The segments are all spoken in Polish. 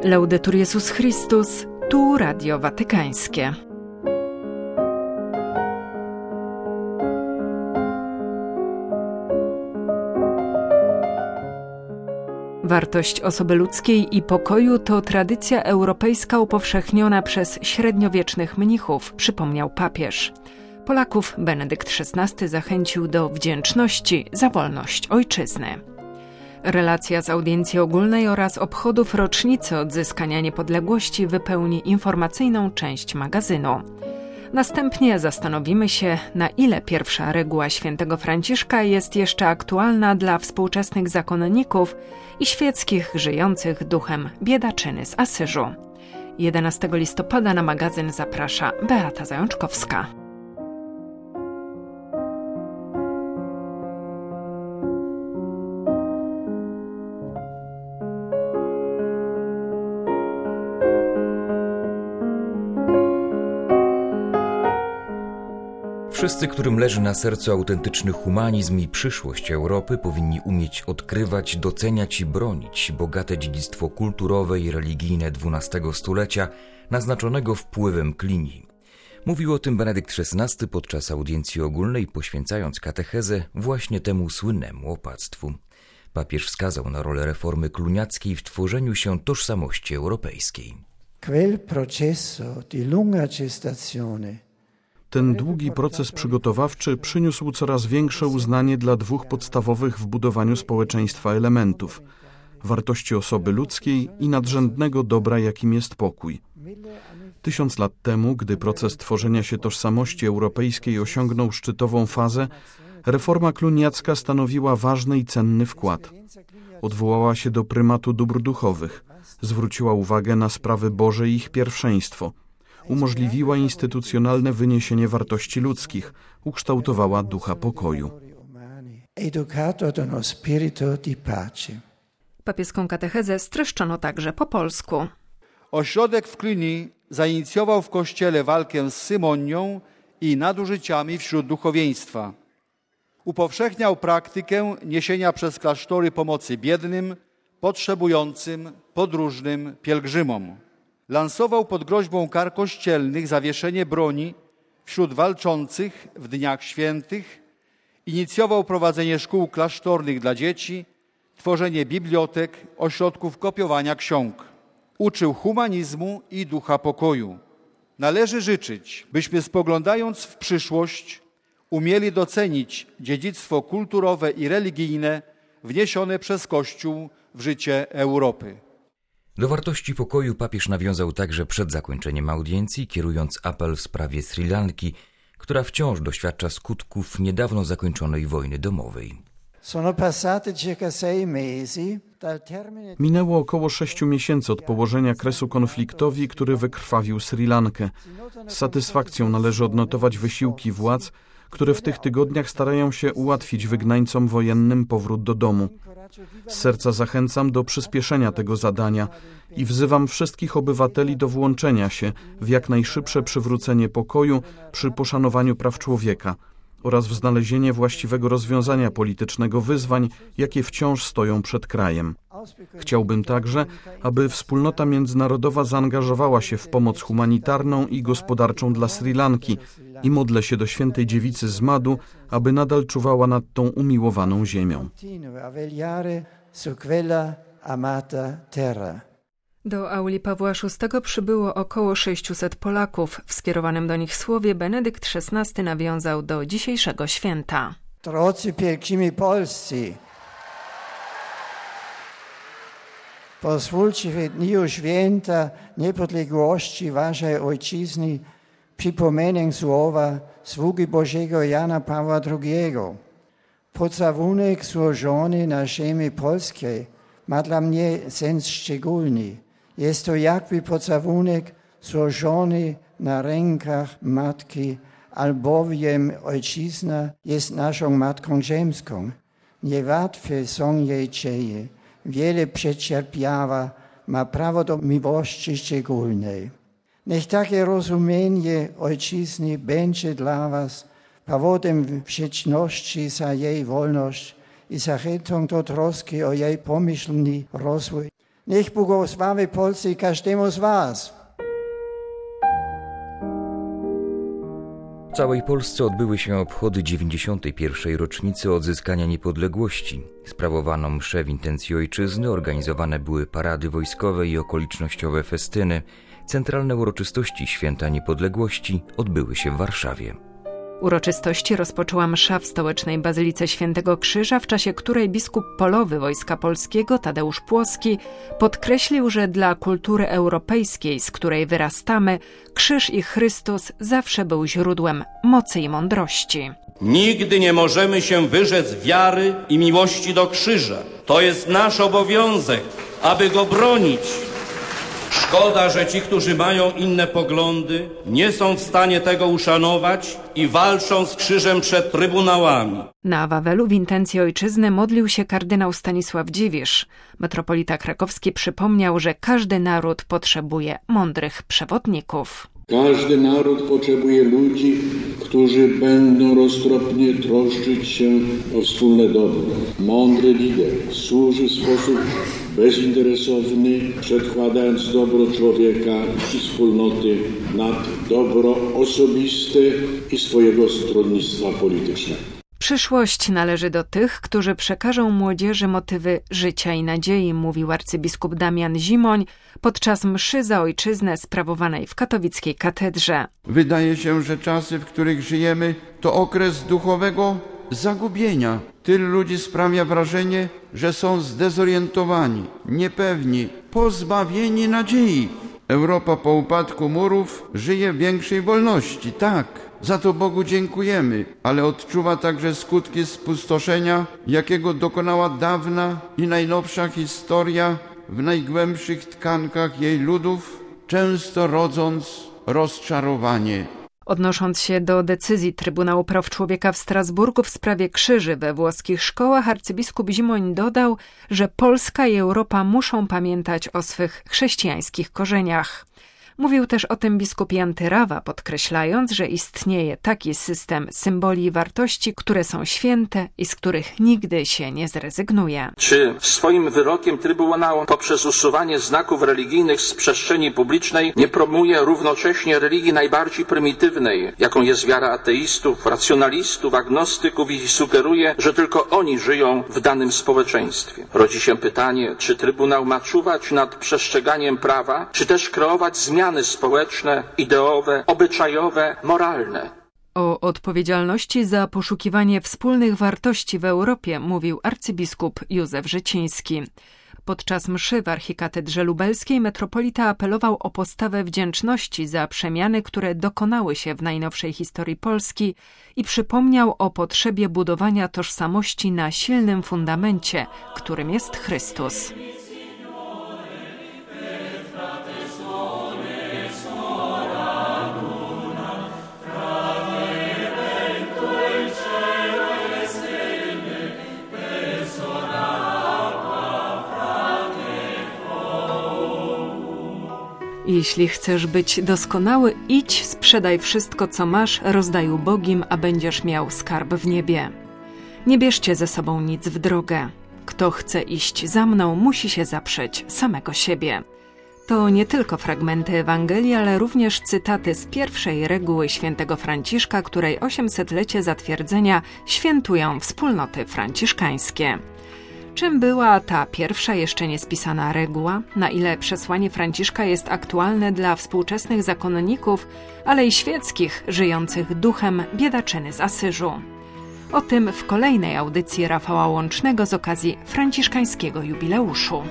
Laudetur Jezus Chrystus, tu Radio Watykańskie. Wartość osoby ludzkiej i pokoju to tradycja europejska upowszechniona przez średniowiecznych mnichów, przypomniał papież. Polaków Benedykt XVI zachęcił do wdzięczności za wolność ojczyzny. Relacja z audiencji ogólnej oraz obchodów rocznicy odzyskania niepodległości wypełni informacyjną część magazynu. Następnie zastanowimy się, na ile pierwsza reguła świętego Franciszka jest jeszcze aktualna dla współczesnych zakonników i świeckich żyjących duchem biedaczyny z Asyżu. 11 listopada na magazyn zaprasza Beata Zajączkowska. Wszyscy, którym leży na sercu autentyczny humanizm i przyszłość Europy, powinni umieć odkrywać, doceniać i bronić bogate dziedzictwo kulturowe i religijne XII stulecia, naznaczonego wpływem Cluny. Mówił o tym Benedykt XVI podczas audiencji ogólnej, poświęcając katechezę właśnie temu słynnemu opactwu. Papież wskazał na rolę reformy cluniackiej w tworzeniu się tożsamości europejskiej. Quel processo di lunga gestazione. Ten długi proces przygotowawczy przyniósł coraz większe uznanie dla dwóch podstawowych w budowaniu społeczeństwa elementów: wartości osoby ludzkiej i nadrzędnego dobra, jakim jest pokój. 1000 lat temu, gdy proces tworzenia się tożsamości europejskiej osiągnął szczytową fazę, reforma cluniacka stanowiła ważny i cenny wkład. Odwołała się do prymatu dóbr duchowych, zwróciła uwagę na sprawy Boże i ich pierwszeństwo, umożliwiła instytucjonalne wyniesienie wartości ludzkich, ukształtowała ducha pokoju. Papieską katechezę streszczono także po polsku. Ośrodek w Cluny zainicjował w Kościele walkę z symonią i nadużyciami wśród duchowieństwa. Upowszechniał praktykę niesienia przez klasztory pomocy biednym, potrzebującym, podróżnym, pielgrzymom. Lansował pod groźbą kar kościelnych zawieszenie broni wśród walczących w dniach świętych, inicjował prowadzenie szkół klasztornych dla dzieci, tworzenie bibliotek, ośrodków kopiowania ksiąg. Uczył humanizmu i ducha pokoju. Należy życzyć, byśmy spoglądając w przyszłość umieli docenić dziedzictwo kulturowe i religijne wniesione przez Kościół w życie Europy. Do wartości pokoju papież nawiązał także przed zakończeniem audiencji, kierując apel w sprawie Sri Lanki, która wciąż doświadcza skutków niedawno zakończonej wojny domowej. Minęło około 6 miesięcy od położenia kresu konfliktowi, który wykrwawił Sri Lankę. Z satysfakcją należy odnotować wysiłki władz, które w tych tygodniach starają się ułatwić wygnańcom wojennym powrót do domu. Z serca zachęcam do przyspieszenia tego zadania i wzywam wszystkich obywateli do włączenia się w jak najszybsze przywrócenie pokoju przy poszanowaniu praw człowieka oraz w znalezienie właściwego rozwiązania politycznego wyzwań, jakie wciąż stoją przed krajem. Chciałbym także, aby wspólnota międzynarodowa zaangażowała się w pomoc humanitarną i gospodarczą dla Sri Lanki i modlę się do świętej dziewicy z Madu, aby nadal czuwała nad tą umiłowaną ziemią. Do auli Pawła VI przybyło około 600 Polaków. W skierowanym do nich słowie Benedykt XVI nawiązał do dzisiejszego święta. Drodzy pielgrzymi polscy, pozwólcie w dniu święta niepodległości waszej ojczyzny przypomnieć słowa sługi Bożego Jana Pawła II. Pocałunek złożony na ziemi polskiej ma dla mnie sens szczególny. Jest to jakby pocałunek złożony na rękach matki, albowiem ojczyzna jest naszą matką ziemską. Niełatwe są jej dzieje, wiele przecierpiała, ma prawo do miłości szczególnej. Niech takie rozumienie ojczyzny będzie dla was powodem wdzięczności za jej wolność i zachętą do troski o jej pomyślny rozwój. Niech błogosławi Polsce każdemu z was. W całej Polsce odbyły się obchody 91. rocznicy odzyskania niepodległości. Sprawowano msze w intencji ojczyzny, organizowane były parady wojskowe i okolicznościowe festyny. Centralne uroczystości Święta Niepodległości odbyły się w Warszawie. Uroczystości rozpoczęła msza w stołecznej Bazylice Świętego Krzyża, w czasie której biskup polowy Wojska Polskiego Tadeusz Płoski podkreślił, że dla kultury europejskiej, z której wyrastamy, krzyż i Chrystus zawsze był źródłem mocy i mądrości. Nigdy nie możemy się wyrzec wiary i miłości do krzyża. To jest nasz obowiązek, aby go bronić. Szkoda, że ci, którzy mają inne poglądy, nie są w stanie tego uszanować i walczą z krzyżem przed trybunałami. Na Wawelu w intencji ojczyzny modlił się kardynał Stanisław Dziwisz. Metropolita krakowski przypomniał, że każdy naród potrzebuje mądrych przewodników. Każdy naród potrzebuje ludzi, którzy będą roztropnie troszczyć się o wspólne dobro. Mądry lider służy w sposób bezinteresowny, przedkładając dobro człowieka i wspólnoty nad dobro osobiste i swojego stronnictwa politycznego. Przyszłość należy do tych, którzy przekażą młodzieży motywy życia i nadziei, mówił arcybiskup Damian Zimoń podczas mszy za ojczyznę sprawowanej w katowickiej katedrze. Wydaje się, że czasy, w których żyjemy, to okres duchowego zagubienia. Tylu ludzi sprawia wrażenie, że są zdezorientowani, niepewni, pozbawieni nadziei. Europa po upadku murów żyje w większej wolności, tak. Za to Bogu dziękujemy, ale odczuwa także skutki spustoszenia, jakiego dokonała dawna i najnowsza historia w najgłębszych tkankach jej ludów, często rodząc rozczarowanie. Odnosząc się do decyzji Trybunału Praw Człowieka w Strasburgu w sprawie krzyży we włoskich szkołach, arcybiskup Zimoń dodał, że Polska i Europa muszą pamiętać o swych chrześcijańskich korzeniach. Mówił też o tym biskup Jan Tyrawa, podkreślając, że istnieje taki system symboli i wartości, które są święte i z których nigdy się nie zrezygnuje. Czy swoim wyrokiem Trybunał poprzez usuwanie znaków religijnych z przestrzeni publicznej nie promuje równocześnie religii najbardziej prymitywnej, jaką jest wiara ateistów, racjonalistów, agnostyków i sugeruje, że tylko oni żyją w danym społeczeństwie? Rodzi się pytanie, czy Trybunał ma czuwać nad przestrzeganiem prawa, czy też kreować zmiany społeczne, ideowe, obyczajowe, moralne. O odpowiedzialności za poszukiwanie wspólnych wartości w Europie mówił arcybiskup Józef Rzeciński. Podczas mszy w archikatedrze lubelskiej metropolita apelował o postawę wdzięczności za przemiany, które dokonały się w najnowszej historii Polski i przypomniał o potrzebie budowania tożsamości na silnym fundamencie, którym jest Chrystus. Jeśli chcesz być doskonały, idź, sprzedaj wszystko, co masz, rozdaj ubogim, a będziesz miał skarb w niebie. Nie bierzcie ze sobą nic w drogę. Kto chce iść za mną, musi się zaprzeć samego siebie. To nie tylko fragmenty Ewangelii, ale również cytaty z pierwszej reguły świętego Franciszka, której 800-lecie zatwierdzenia świętują wspólnoty franciszkańskie. Czym była ta pierwsza, jeszcze niespisana reguła? Na ile przesłanie Franciszka jest aktualne dla współczesnych zakonników, ale i świeckich, żyjących duchem biedaczyny z Asyżu? O tym w kolejnej audycji Rafała Łącznego z okazji franciszkańskiego jubileuszu.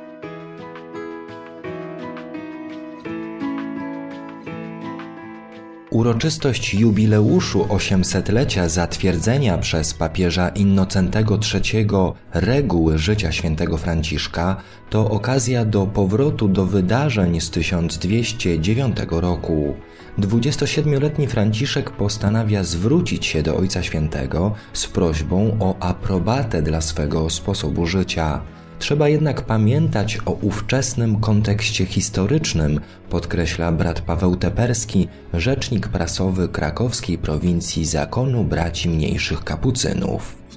Uroczystość jubileuszu 800-lecia zatwierdzenia przez papieża Innocentego III reguły życia świętego Franciszka to okazja do powrotu do wydarzeń z 1209 roku. 27-letni Franciszek postanawia zwrócić się do Ojca Świętego z prośbą o aprobatę dla swego sposobu życia. Trzeba jednak pamiętać o ówczesnym kontekście historycznym, podkreśla brat Paweł Teperski, rzecznik prasowy krakowskiej prowincji Zakonu Braci Mniejszych Kapucynów.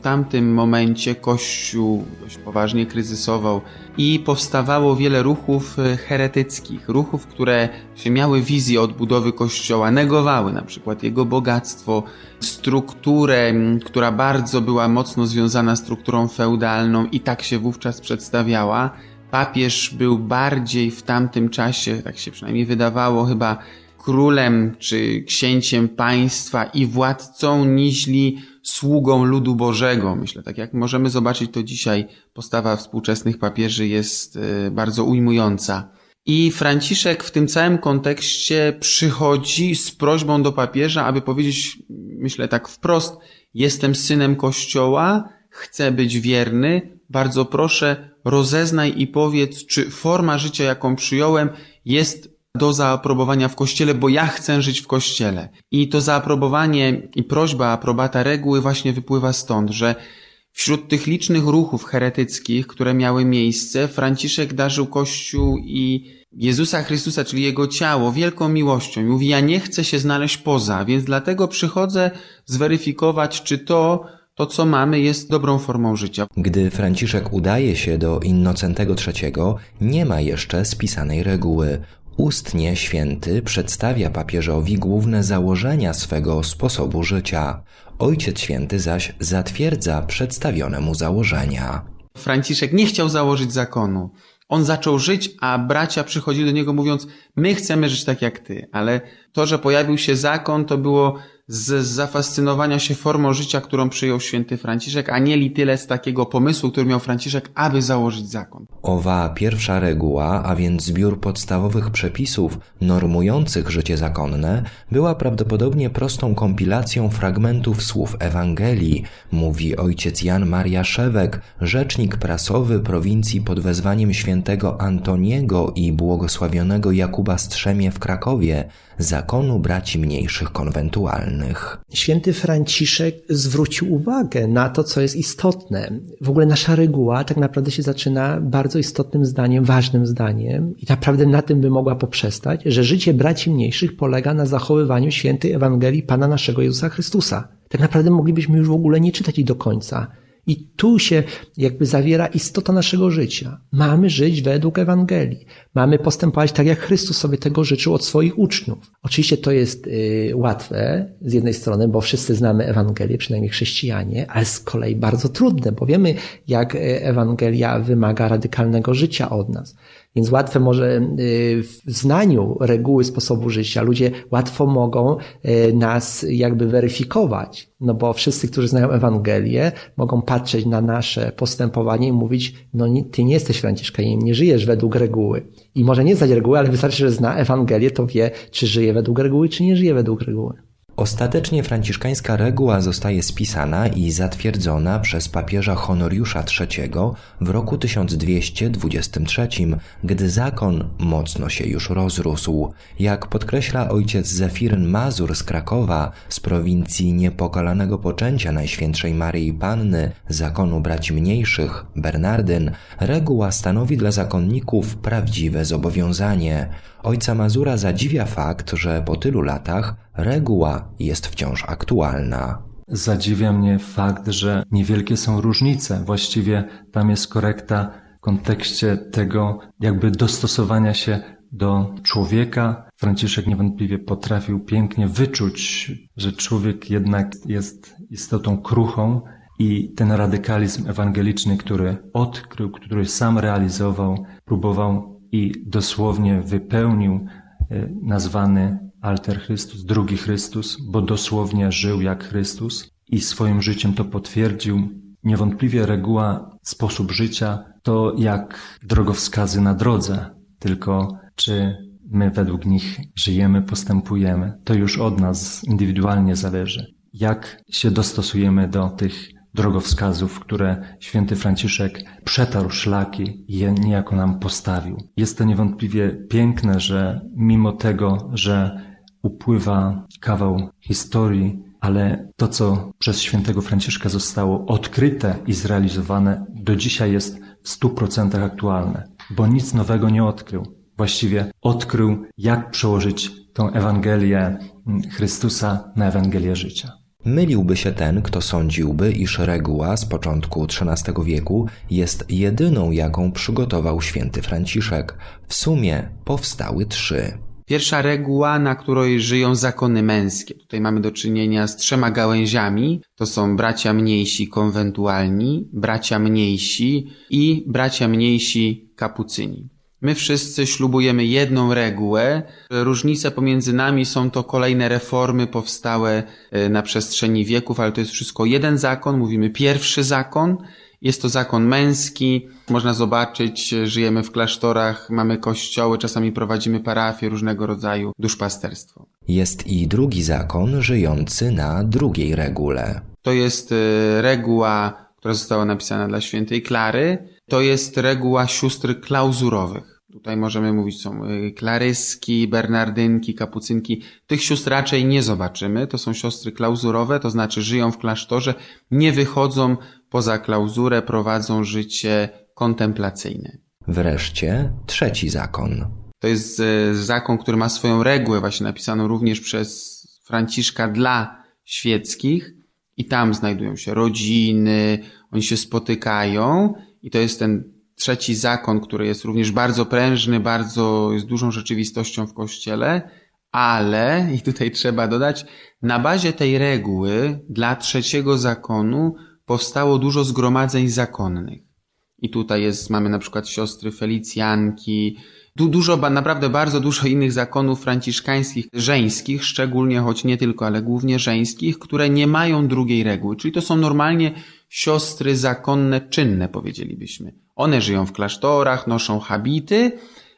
tamtym momencie Kościół dość poważnie kryzysował i powstawało wiele ruchów heretyckich, ruchów, które miały wizję odbudowy Kościoła, negowały na przykład jego bogactwo, strukturę, która bardzo była mocno związana z strukturą feudalną i tak się wówczas przedstawiała. Papież był bardziej w tamtym czasie, tak się przynajmniej wydawało, chyba królem czy księciem państwa i władcą niźli sługą ludu Bożego. Myślę, tak jak możemy zobaczyć to dzisiaj, postawa współczesnych papieży jest bardzo ujmująca. I Franciszek w tym całym kontekście przychodzi z prośbą do papieża, aby powiedzieć, myślę tak wprost, jestem synem Kościoła, chcę być wierny, bardzo proszę, rozeznaj i powiedz, czy forma życia, jaką przyjąłem, jest do zaaprobowania w Kościele, bo ja chcę żyć w Kościele. I to zaaprobowanie i prośba, aprobata reguły właśnie wypływa stąd, że wśród tych licznych ruchów heretyckich, które miały miejsce, Franciszek darzył Kościół i Jezusa Chrystusa, czyli Jego ciało, wielką miłością. Mówi, ja nie chcę się znaleźć poza, więc dlatego przychodzę zweryfikować, czy to, co mamy, jest dobrą formą życia. Gdy Franciszek udaje się do Innocentego III, nie ma jeszcze spisanej reguły. Ustnie święty przedstawia papieżowi główne założenia swego sposobu życia. Ojciec Święty zaś zatwierdza przedstawione mu założenia. Franciszek nie chciał założyć zakonu. On zaczął żyć, a bracia przychodzili do niego mówiąc, my chcemy żyć tak jak ty. Ale to, że pojawił się zakon, to było z zafascynowania się formą życia, którą przyjął święty Franciszek, a nie tyle z takiego pomysłu, który miał Franciszek, aby założyć zakon. Owa pierwsza reguła, a więc zbiór podstawowych przepisów normujących życie zakonne, była prawdopodobnie prostą kompilacją fragmentów słów Ewangelii, mówi ojciec Jan Maria Szewek, rzecznik prasowy prowincji pod wezwaniem świętego Antoniego i błogosławionego Jakuba Strzemie w Krakowie, zakonu braci mniejszych konwentualnych. Święty Franciszek zwrócił uwagę na to, co jest istotne. W ogóle nasza reguła tak naprawdę się zaczyna bardzo istotnym zdaniem, ważnym zdaniem i naprawdę na tym by mogła poprzestać, że życie braci mniejszych polega na zachowywaniu świętej Ewangelii Pana naszego Jezusa Chrystusa. Tak naprawdę moglibyśmy już w ogóle nie czytać jej do końca. I tu się jakby zawiera istota naszego życia. Mamy żyć według Ewangelii. Mamy postępować tak, jak Chrystus sobie tego życzył od swoich uczniów. Oczywiście to jest łatwe z jednej strony, bo wszyscy znamy Ewangelię, przynajmniej chrześcijanie, ale z kolei bardzo trudne, bo wiemy, jak Ewangelia wymaga radykalnego życia od nas. Więc łatwe może w znaniu reguły sposobu życia. Ludzie łatwo mogą nas jakby weryfikować, no bo wszyscy, którzy znają Ewangelię, mogą patrzeć na nasze postępowanie i mówić, no ty nie jesteś Franciszkaninem, nie żyjesz według reguły. I może nie znać reguły, ale wystarczy, że zna Ewangelię, to wie, czy żyje według reguły, czy nie żyje według reguły. Ostatecznie franciszkańska reguła zostaje spisana i zatwierdzona przez papieża Honoriusza III w roku 1223, gdy zakon mocno się już rozrósł. Jak podkreśla ojciec Zefiryn Mazur z Krakowa, z prowincji niepokalanego poczęcia Najświętszej Maryi Panny, zakonu braci mniejszych, Bernardyn, reguła stanowi dla zakonników prawdziwe zobowiązanie. Ojca Mazura zadziwia fakt, że po tylu latach reguła jest wciąż aktualna. Zadziwia mnie fakt, że niewielkie są różnice. Właściwie tam jest korekta w kontekście tego jakby dostosowania się do człowieka. Franciszek niewątpliwie potrafił pięknie wyczuć, że człowiek jednak jest istotą kruchą i ten radykalizm ewangeliczny, który odkrył, który sam realizował, próbował i dosłownie wypełnił nazwany Alter Chrystus, drugi Chrystus, bo dosłownie żył jak Chrystus i swoim życiem to potwierdził. Niewątpliwie reguła, sposób życia to jak drogowskazy na drodze, tylko czy my według nich żyjemy, postępujemy. To już od nas indywidualnie zależy. Jak się dostosujemy do tych drogowskazów, które święty Franciszek przetarł szlaki i je niejako nam postawił. Jest to niewątpliwie piękne, że mimo tego, że upływa kawał historii, ale to, co przez świętego Franciszka zostało odkryte i zrealizowane, do dzisiaj jest w 100% aktualne, bo nic nowego nie odkrył. Właściwie odkrył, jak przełożyć tą Ewangelię Chrystusa na Ewangelię życia. Myliłby się ten, kto sądziłby, iż reguła z początku XIII wieku jest jedyną, jaką przygotował święty Franciszek. W sumie powstały 3. Pierwsza reguła, na której żyją zakony męskie. Tutaj mamy do czynienia z 3 gałęziami. To są bracia mniejsi konwentualni, bracia mniejsi i bracia mniejsi kapucyni. My wszyscy ślubujemy jedną regułę. Różnice pomiędzy nami są to kolejne reformy powstałe na przestrzeni wieków, ale to jest wszystko jeden zakon. Mówimy pierwszy zakon. Jest to zakon męski. Można zobaczyć, żyjemy w klasztorach, mamy kościoły, czasami prowadzimy parafie, różnego rodzaju duszpasterstwo. Jest i drugi zakon żyjący na drugiej regule. To jest reguła, która została napisana dla świętej Klary. To jest reguła sióstr klauzurowych. Tutaj możemy mówić, są klaryski, bernardynki, kapucynki. Tych sióstr raczej nie zobaczymy. To są siostry klauzurowe, to znaczy żyją w klasztorze, nie wychodzą poza klauzurę, prowadzą życie kontemplacyjne. Wreszcie 3. zakon. To jest zakon, który ma swoją regułę, właśnie napisaną również przez Franciszka dla świeckich. I tam znajdują się rodziny, oni się spotykają i to jest ten 3. zakon, który jest również bardzo prężny, jest dużą rzeczywistością w Kościele, ale, i tutaj trzeba dodać, na bazie tej reguły dla 3. zakonu powstało dużo zgromadzeń zakonnych. I tutaj mamy na przykład siostry Felicjanki, naprawdę bardzo dużo innych zakonów franciszkańskich, żeńskich, szczególnie, choć nie tylko, ale głównie żeńskich, które nie mają drugiej reguły. Czyli to są normalnie siostry zakonne, czynne, powiedzielibyśmy. One żyją w klasztorach, noszą habity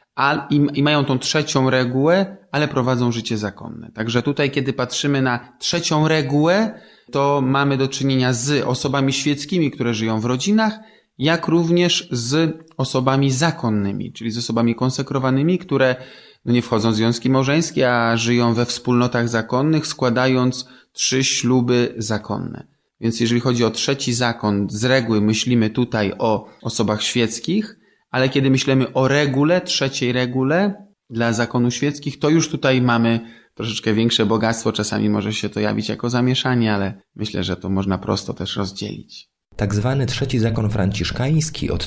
i mają tą 3. regułę, ale prowadzą życie zakonne. Także tutaj, kiedy patrzymy na 3. regułę, to mamy do czynienia z osobami świeckimi, które żyją w rodzinach, jak również z osobami zakonnymi, czyli z osobami konsekrowanymi, które nie wchodzą w związki małżeńskie, a żyją we wspólnotach zakonnych, składając 3 śluby zakonne. Więc jeżeli chodzi o 3. zakon, z reguły myślimy tutaj o osobach świeckich, ale kiedy myślimy o regule, 3. regule dla zakonu świeckich, to już tutaj mamy troszeczkę większe bogactwo. Czasami może się to jawić jako zamieszanie, ale myślę, że to można prosto też rozdzielić. Tak zwany 3. zakon franciszkański od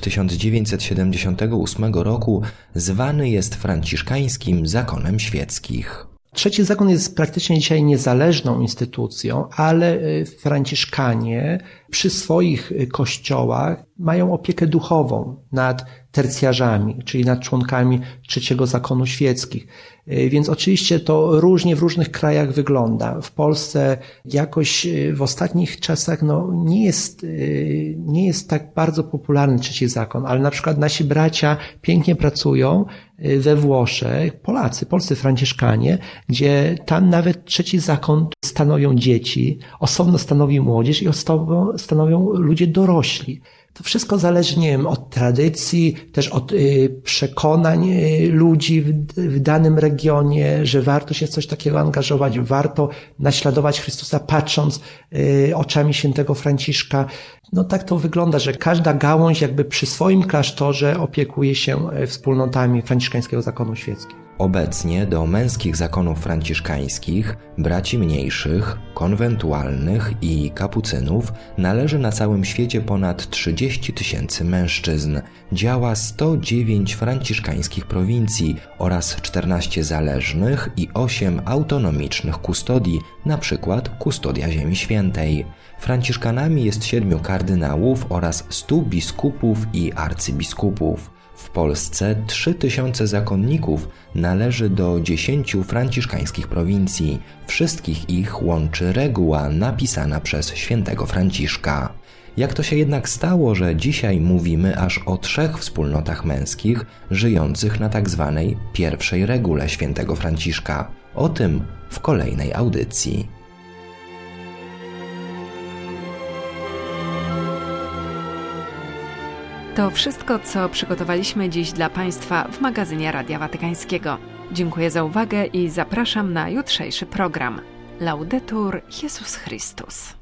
1978 roku zwany jest franciszkańskim zakonem świeckich. 3. zakon jest praktycznie dzisiaj niezależną instytucją, ale franciszkanie przy swoich kościołach mają opiekę duchową nad tercjarzami, czyli nad członkami 3. zakonu świeckich. Więc oczywiście to różnie w różnych krajach wygląda. W Polsce jakoś w ostatnich czasach nie jest tak bardzo popularny 3. zakon, ale na przykład nasi bracia pięknie pracują we Włoszech, polscy franciszkanie, gdzie tam nawet 3. zakon stanowią dzieci, osobno stanowi młodzież i osobno stanowią ludzie dorośli. To wszystko zależy, nie wiem, od tradycji, też od przekonań ludzi w danym regionie, że warto się w coś takiego angażować, warto naśladować Chrystusa patrząc oczami świętego Franciszka. No tak to wygląda, że każda gałąź jakby przy swoim klasztorze opiekuje się wspólnotami franciszkańskiego zakonu świeckiego. Obecnie do męskich zakonów franciszkańskich, braci mniejszych, konwentualnych i kapucynów należy na całym świecie ponad 30 000 mężczyzn. Działa 109 franciszkańskich prowincji oraz 14 zależnych i 8 autonomicznych kustodii, np. kustodia Ziemi Świętej. Franciszkanami jest 7 kardynałów oraz 100 biskupów i arcybiskupów. W Polsce 3000 zakonników należy do 10 franciszkańskich prowincji. Wszystkich ich łączy reguła napisana przez świętego Franciszka. Jak to się jednak stało, że dzisiaj mówimy aż o 3 wspólnotach męskich żyjących na tzw. pierwszej regule świętego Franciszka? O tym w kolejnej audycji. To wszystko, co przygotowaliśmy dziś dla Państwa w magazynie Radia Watykańskiego. Dziękuję za uwagę i zapraszam na jutrzejszy program. Laudetur Jezus Chrystus.